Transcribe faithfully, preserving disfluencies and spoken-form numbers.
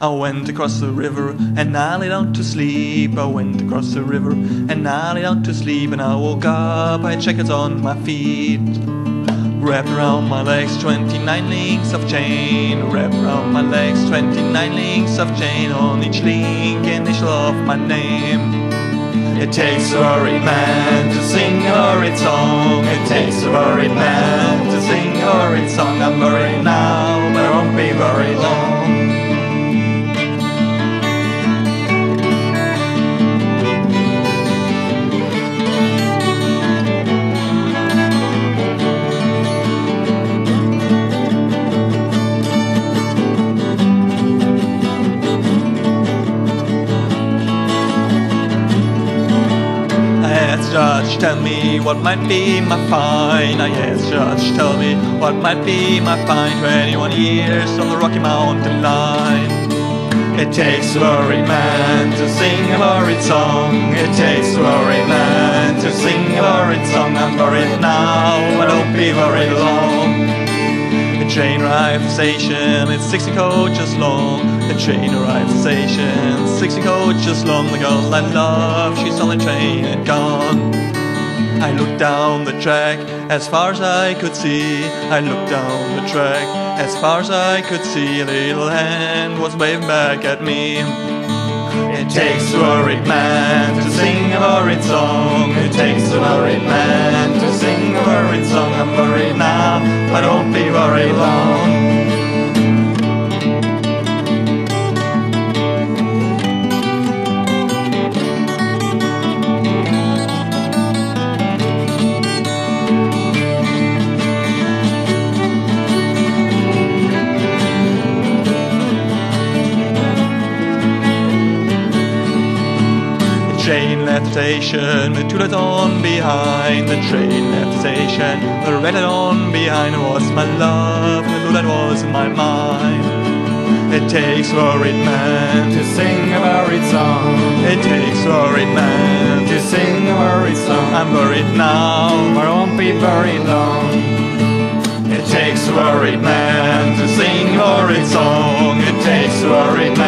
I went across the river and I lay down to sleep. I went across the river and I lay down to sleep. And I woke up, I had shackles on my feet. Wrapped around my legs twenty-nine links of chain. Wrapped around my legs twenty-nine links of chain. On each link initial of my name. It takes a worried man to sing a worried song. It takes a worried man to sing a worried song. I'm worried now, but I won't be very long. Judge, tell me what might be my fine. I asked Judge, tell me what might be my fine. Twenty-one years on the Rocky Mountain line. It takes a worried man to sing a worried song. It takes a worried man to sing a worried song. I'm worried now, I don't be worried long. The train arrived at the station, it's sixty coaches long. The train arrived at the station, sixty coaches long. The girl I love, she's on the train and gone. I looked down the track as far as I could see. I looked down the track as far as I could see. A little hand was waving back at me. It takes a worried man to sing a worried song. It takes a worried man to sing a worried song. I'm worried now, but don't be worried long. The train left the station with two lights on behind. The train left the station with a red light on behind. It was my love and the blue light was in my mind. It takes a worried man to sing a worried song. It takes a worried man to sing a worried song. I'm worried now, but I won't be very long. It takes a worried man to sing a worried song. It takes a worried man